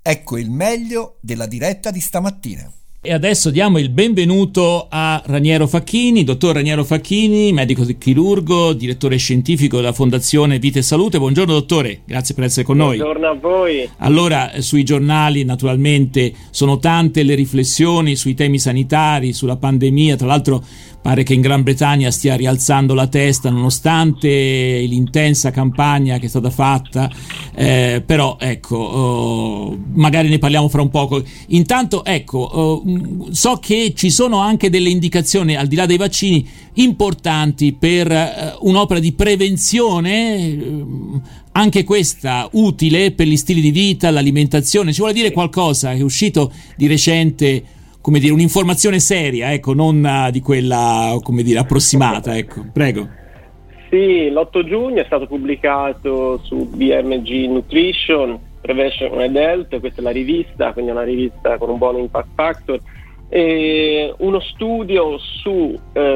Ecco il meglio della diretta di stamattina. E adesso diamo il benvenuto a Raniero Facchini, dottor Raniero Facchini, medico chirurgo, direttore scientifico della Fondazione Vita e Salute. Buongiorno dottore, grazie per essere con noi. Buongiorno a voi. Allora, sui giornali naturalmente sono tante le riflessioni sui temi sanitari, sulla pandemia. Tra l'altro pare che in Gran Bretagna stia rialzando la testa nonostante l'intensa campagna che è stata fatta, però ecco, magari ne parliamo fra un poco. Intanto ecco, so che ci sono anche delle indicazioni al di là dei vaccini importanti per un'opera di prevenzione, anche questa utile per gli stili di vita, l'alimentazione. Ci vuole dire qualcosa? È uscito di recente, come dire, un'informazione seria, ecco, non di quella, come dire, approssimata, ecco. Prego. Sì, l'8 giugno è stato pubblicato su BMG Nutrition, Prevention and Health, questa è la rivista, quindi è una rivista con un buon impact factor, e uno studio su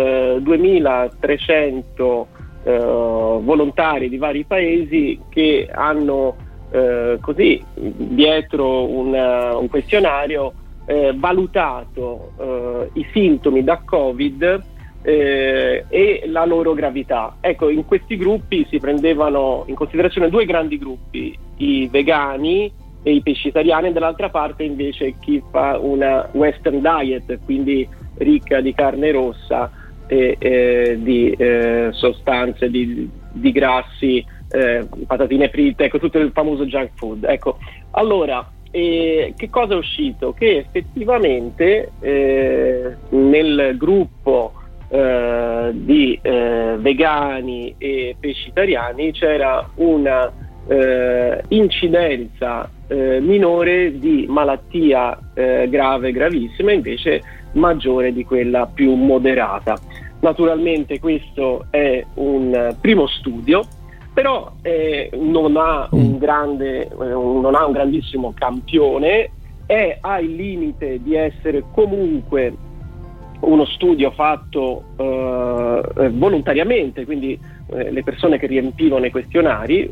2300 volontari di vari paesi che hanno così dietro un questionario valutato i sintomi da Covid e la loro gravità. Ecco, in questi gruppi si prendevano in considerazione due grandi gruppi, i vegani e i pescitariani, e dall'altra parte invece chi fa una western diet, quindi ricca di carne rossa e di sostanze, di grassi, patatine fritte, ecco, tutto il famoso junk food. Ecco, allora che cosa è uscito? Che effettivamente nel gruppo di vegani e pescitariani c'era una incidenza minore di malattia grave, gravissima, invece maggiore di quella più moderata. Naturalmente questo è un primo studio, però non ha un grandissimo campione, è al limite di essere comunque uno studio fatto volontariamente, quindi le persone che riempivano i questionari,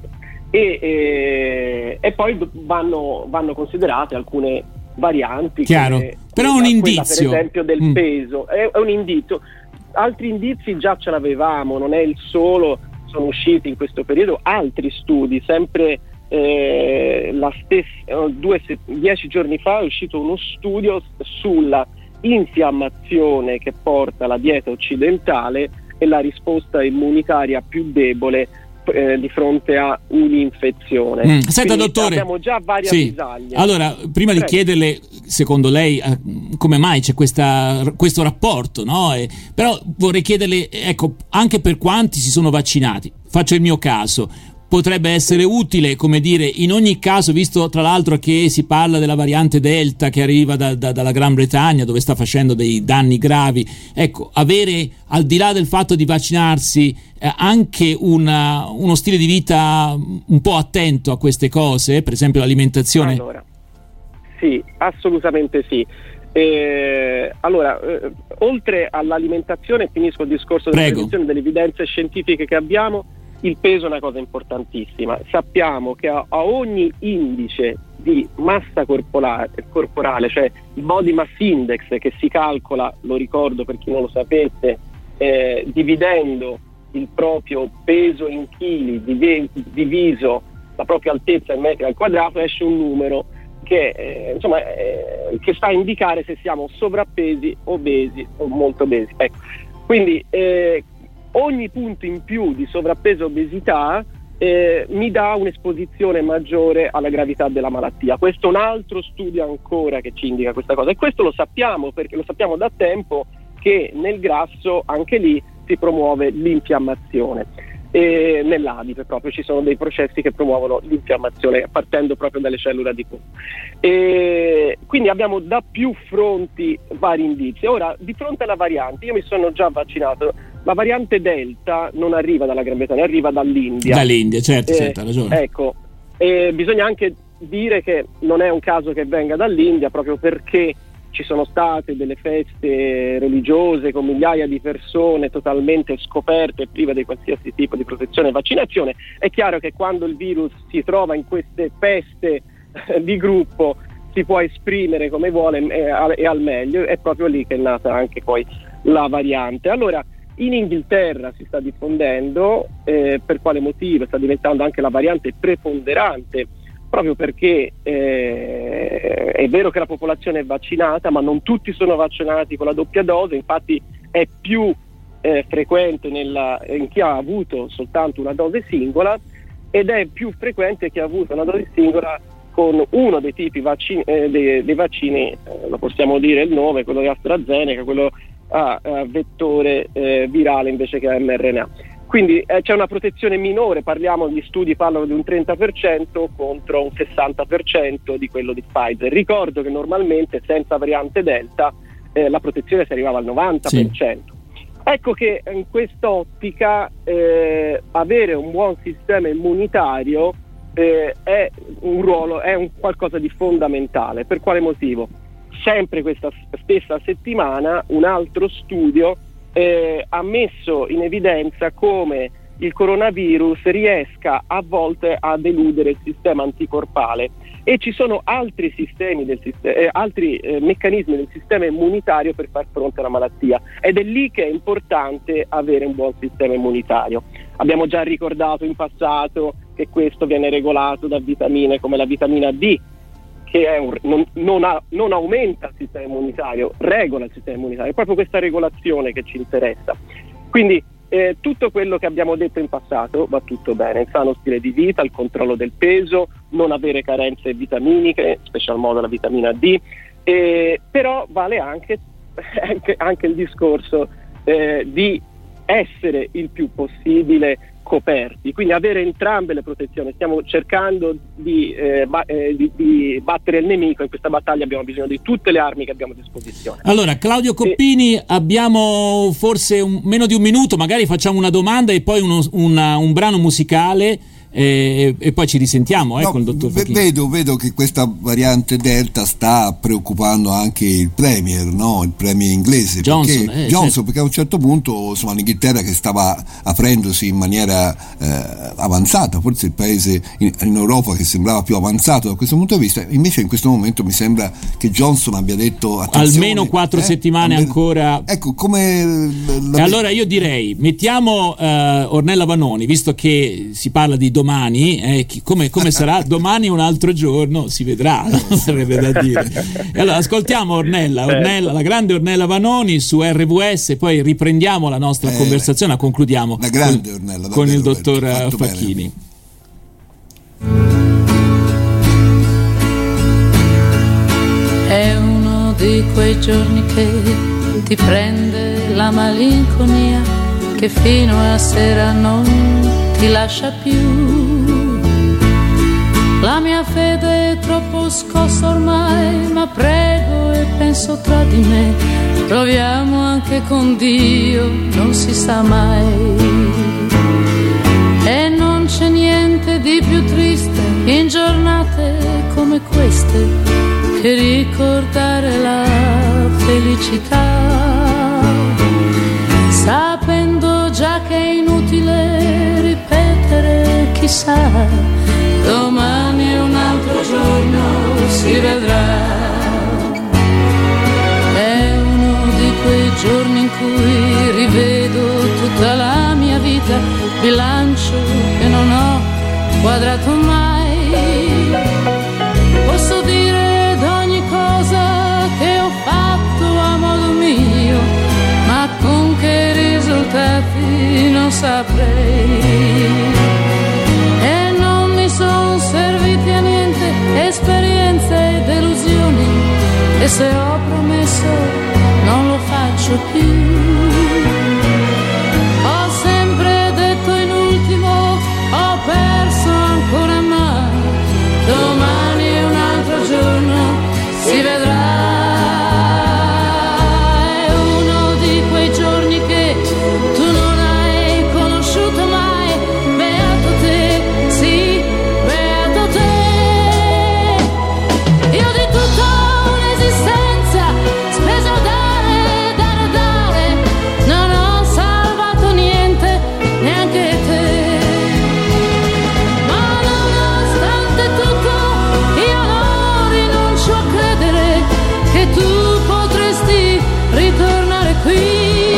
e poi vanno considerate alcune varianti. Chiaro, però è un indizio, per esempio del peso, è un indizio. Altri indizi già ce l'avevamo, non è il solo. Sono usciti in questo periodo altri studi, sempre 10 giorni fa è uscito uno studio sulla infiammazione che porta la dieta occidentale e la risposta immunitaria più debole di fronte a un'infezione. Senta, quindi dottore, abbiamo già varie avvisaglie. Allora, prima di chiederle, secondo lei, come mai c'è questo rapporto, no? Però vorrei chiederle, ecco, anche per quanti si sono vaccinati, faccio il mio caso, potrebbe essere utile, come dire, in ogni caso, visto tra l'altro che si parla della variante Delta che arriva dalla Gran Bretagna, dove sta facendo dei danni gravi, ecco, avere, al di là del fatto di vaccinarsi, anche uno stile di vita un po' attento a queste cose, per esempio l'alimentazione? Allora, sì, assolutamente sì. Allora, oltre all'alimentazione, finisco il discorso della prevenzione, delle evidenze scientifiche che abbiamo. Il peso è una cosa importantissima. Sappiamo che a ogni indice di massa corporale, cioè il body mass index, che si calcola, lo ricordo per chi non lo sapesse, dividendo il proprio peso in chili diviso la propria altezza in metri al quadrato, esce un numero che che sta a indicare se siamo sovrappesi, obesi o molto obesi. Ecco. Quindi ogni punto in più di sovrappeso e obesità mi dà un'esposizione maggiore alla gravità della malattia. Questo è un altro studio ancora che ci indica questa cosa, e questo lo sappiamo perché lo sappiamo da tempo che nel grasso anche lì si promuove l'infiammazione, e nell'adipe proprio ci sono dei processi che promuovono l'infiammazione partendo proprio dalle cellule adipose, e quindi abbiamo da più fronti vari indizi. Ora, di fronte alla variante, io mi sono già vaccinato. La variante Delta non arriva dalla Gran Bretagna, arriva dall'India. Dall'India, certo, ha ragione. Ecco, bisogna anche dire che non è un caso che venga dall'India, proprio perché ci sono state delle feste religiose con migliaia di persone totalmente scoperte, prive di qualsiasi tipo di protezione e vaccinazione. È chiaro che quando il virus si trova in queste feste di gruppo si può esprimere come vuole e al meglio. È proprio lì che è nata anche poi la variante. Allora, in Inghilterra si sta diffondendo, per quale motivo? Sta diventando anche la variante preponderante, proprio perché è vero che la popolazione è vaccinata, ma non tutti sono vaccinati con la doppia dose. Infatti è più frequente in chi ha avuto soltanto una dose singola, ed è più frequente chi ha avuto una dose singola con uno dei tipi dei vaccini, lo possiamo dire il nome, quello di AstraZeneca, quello a vettore virale invece che a mRNA. Quindi c'è una protezione minore, gli studi parlano di un 30% contro un 60% di quello di Pfizer. Ricordo che normalmente senza variante Delta la protezione si arrivava al 90%. Sì. Ecco che in quest'ottica avere un buon sistema immunitario è un qualcosa di fondamentale. Per quale motivo? Sempre questa stessa settimana un altro studio ha messo in evidenza come il coronavirus riesca a volte a deludere il sistema anticorpale, e ci sono altri meccanismi del sistema immunitario per far fronte alla malattia, ed è lì che è importante avere un buon sistema immunitario. Abbiamo già ricordato in passato che questo viene regolato da vitamine come la vitamina D, che non aumenta il sistema immunitario, regola il sistema immunitario. È proprio questa regolazione che ci interessa. Quindi tutto quello che abbiamo detto in passato va tutto bene: il sano stile di vita, il controllo del peso, non avere carenze vitaminiche, in special modo la vitamina D, però vale anche il discorso di essere il più possibile coperti, quindi avere entrambe le protezioni. Stiamo cercando di battere il nemico. In questa battaglia abbiamo bisogno di tutte le armi che abbiamo a disposizione. Allora, Claudio Coppini, abbiamo forse meno di un minuto, magari facciamo una domanda e poi un brano musicale e poi ci risentiamo con il dottor Facchini. Vedo che questa variante Delta sta preoccupando anche il premier, no? Il premier inglese, Johnson, perché a un certo punto, insomma, l'Inghilterra, che stava aprendosi in maniera avanzata, forse il paese in Europa che sembrava più avanzato da questo punto di vista, invece in questo momento mi sembra che Johnson abbia detto almeno 4 settimane ancora. Ecco, come e allora io direi mettiamo Ornella Vanoni, visto che si parla di domani, come sarà domani, un altro giorno, si vedrà, sarebbe da dire. E allora ascoltiamo Ornella, la grande Ornella Vanoni su RWS, e poi riprendiamo la nostra conversazione, la concludiamo la grande Ornella, con il dottor Facchini. È uno di quei giorni che ti prende la malinconia, che fino a sera non ti lascia più. La mia fede è troppo scossa ormai, ma prego e penso tra di me, proviamo anche con Dio, non si sa mai. E non c'è niente di più triste in giornate come queste che ricordare la felicità, sapendo già che è inutile ripetere chissà, domani è un altro giorno, si vedrà. È uno di quei giorni in cui rivedo tutta la mia vita, bilancio che non ho quadrato mai. Posso dire d'ogni cosa che ho fatto a modo mio, ma con che risultati non saprei. E non mi son serviti a niente esperienze e delusioni, e se ho promesso non lo faccio più. Ho sempre detto in ultimo, ho perso ancora mai, domani è un altro giorno, si vedrà. È uno di quei giorni che tu non hai conosciuto mai, beato te, sì, beato te. Io di tutta un'esistenza speso a dare, non ho che tu potresti ritornare qui.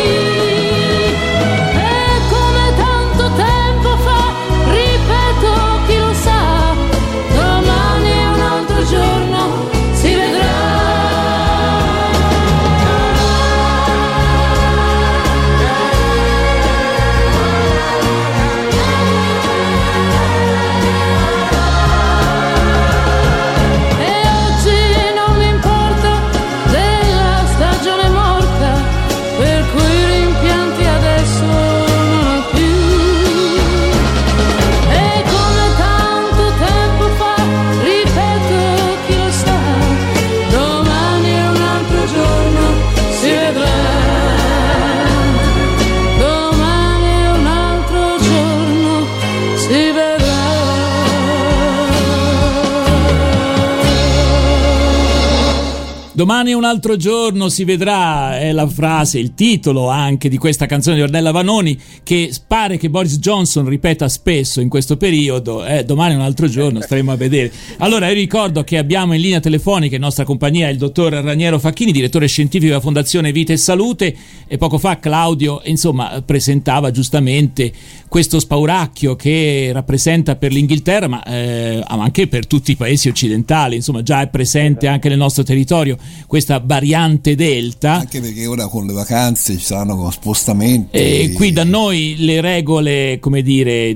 Domani è un altro giorno, si vedrà, è la frase, il titolo anche di questa canzone di Ornella Vanoni, che pare che Boris Johnson ripeta spesso in questo periodo. Domani è un altro giorno, staremo a vedere. Allora io ricordo che abbiamo in linea telefonica in nostra compagnia il dottor Raniero Facchini, direttore scientifico della Fondazione Vita e Salute, e poco fa Claudio presentava giustamente questo spauracchio che rappresenta per l'Inghilterra, ma anche per tutti i paesi occidentali, insomma già è presente anche nel nostro territorio questa variante Delta, anche perché ora con le vacanze ci saranno spostamenti e qui da noi le regole, come dire,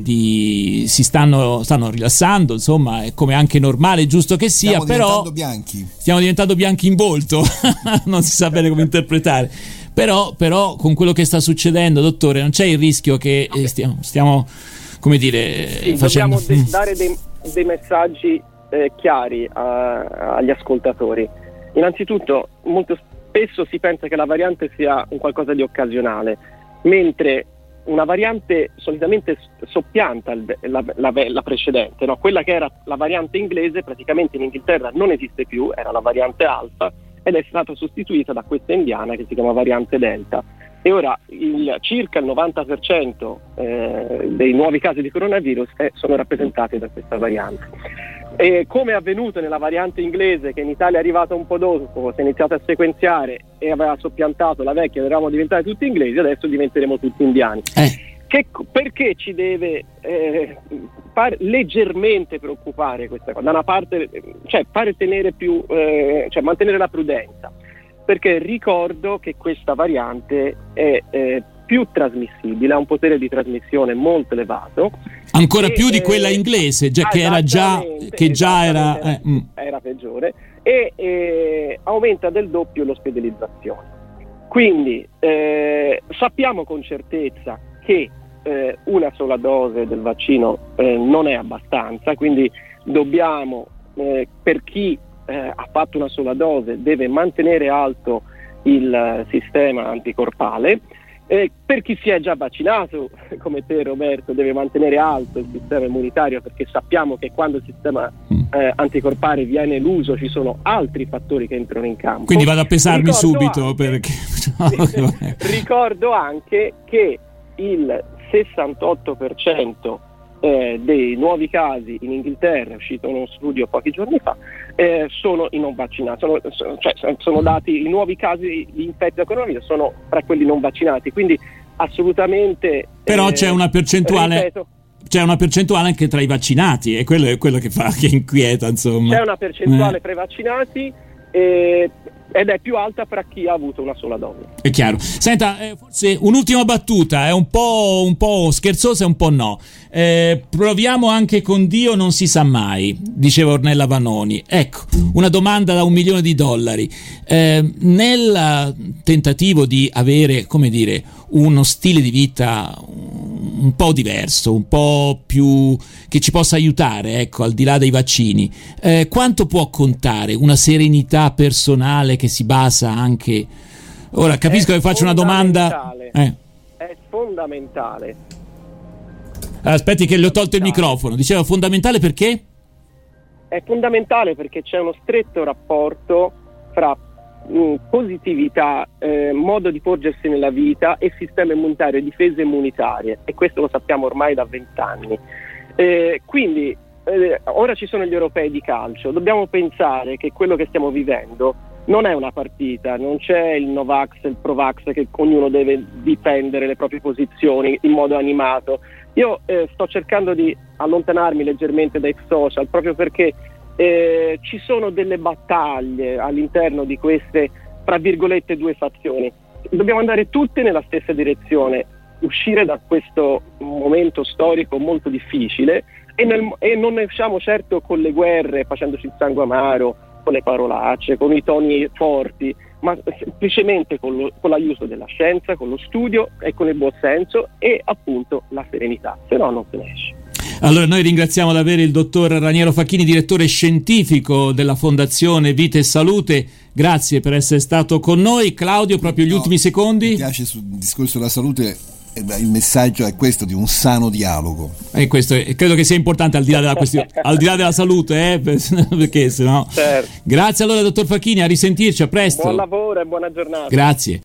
si stanno rilassando, insomma è come anche normale, giusto che sia, però stiamo diventando bianchi in volto non si sa bene come interpretare, però con quello che sta succedendo, dottore, non c'è il rischio che stiamo come dire facendo... Dobbiamo dare dei messaggi chiari agli ascoltatori. Innanzitutto, molto spesso si pensa che la variante sia un qualcosa di occasionale, mentre una variante solitamente soppianta la precedente, no? Quella che era la variante inglese praticamente in Inghilterra non esiste più, era la variante alfa ed è stata sostituita da questa indiana che si chiama variante delta. E ora circa il 90% dei nuovi casi di coronavirus sono rappresentati da questa variante. E come è avvenuto nella variante inglese, che in Italia è arrivata un po' dopo, si è iniziato a sequenziare e aveva soppiantato la vecchia, eravamo diventati tutti inglesi, adesso diventeremo tutti indiani. Perché ci deve leggermente preoccupare questa cosa? Da una parte, pare tenere mantenere la prudenza, perché ricordo che questa variante è più trasmissibile, ha un potere di trasmissione molto elevato, ancora più di quella inglese, che era peggiore, e aumenta del doppio l'ospedalizzazione. Quindi sappiamo con certezza che una sola dose del vaccino non è abbastanza, quindi dobbiamo, per chi ha fatto una sola dose, deve mantenere alto il sistema anticorpale. Per chi si è già vaccinato, come te Roberto, deve mantenere alto il sistema immunitario, perché sappiamo che quando il sistema anticorpale viene eluso ci sono altri fattori che entrano in campo. Quindi vado a pesarmi subito perché... Ricordo anche che il 68% dei nuovi casi in Inghilterra, è uscito uno studio pochi giorni fa, sono i non vaccinati, sono dati i nuovi casi di infetti da coronavirus sono tra quelli non vaccinati, quindi assolutamente. Però c'è una percentuale. C'è una percentuale anche tra i vaccinati, e quello è quello che inquieta, insomma. C'è una percentuale tra i vaccinati ed è più alta fra chi ha avuto una sola dose. È chiaro. Senta, forse un'ultima battuta, è un po' scherzosa e un po' no. Proviamo anche con Dio, non si sa mai, diceva Ornella Vanoni. Ecco, una domanda da $1 milione. Nel tentativo di avere, come dire, uno stile di vita un po' diverso, un po' più che ci possa aiutare, ecco, al di là dei vaccini, quanto può contare una serenità personale che si basa anche... Ora capisco che faccio una domanda... È fondamentale. Aspetti che le ho tolto il microfono. Diceva fondamentale perché? È fondamentale perché c'è uno stretto rapporto fra positività, modo di porgersi nella vita e sistema immunitario, difese immunitarie, e questo lo sappiamo ormai da 20 anni. Quindi ora ci sono gli europei di calcio, dobbiamo pensare che quello che stiamo vivendo non è una partita, non c'è il Novax e il Provax che ognuno deve difendere le proprie posizioni in modo animato. Io sto cercando di allontanarmi leggermente dai social proprio perché ci sono delle battaglie all'interno di queste, tra virgolette, due fazioni. Dobbiamo andare tutte nella stessa direzione, uscire da questo momento storico molto difficile e non ne usciamo certo con le guerre, facendoci il sangue amaro, con le parolacce, con i toni forti, ma semplicemente con l'aiuto della scienza, con lo studio e con il buon senso e appunto la serenità, se no non se ne esce. Allora noi ringraziamo davvero il dottor Raniero Facchini, direttore scientifico della Fondazione Vita e Salute. Grazie per essere stato con noi. Claudio, proprio gli ultimi secondi. Mi piace sul discorso della salute, il messaggio è questo, di un sano dialogo. E questo credo che sia importante al di là della questione, al di là della salute, perché sennò. Certo. Grazie allora dottor Facchini, a risentirci, a presto. Buon lavoro e buona giornata. Grazie.